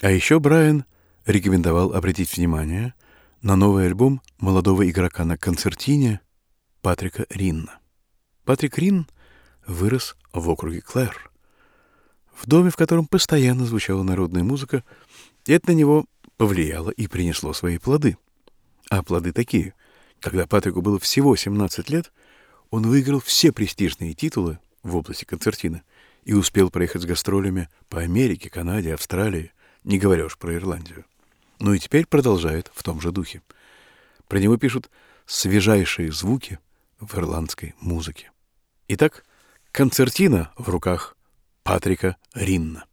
А еще Брайан рекомендовал обратить внимание на новый альбом молодого игрока на концертине Патрика Ринна. Патрик Ринн вырос в округе Клэр, в доме, в котором постоянно звучала народная музыка, и это на него повлияло и принесло свои плоды. А плоды такие. Когда Патрику было всего 17 лет, он выиграл все престижные титулы в области концертина и успел проехать с гастролями по Америке, Канаде, Австралии, не говоря уж про Ирландию. Ну и теперь продолжает в том же духе. Про него пишут свежайшие звуки в ирландской музыке. Итак, концертина в руках Патрика Ринна.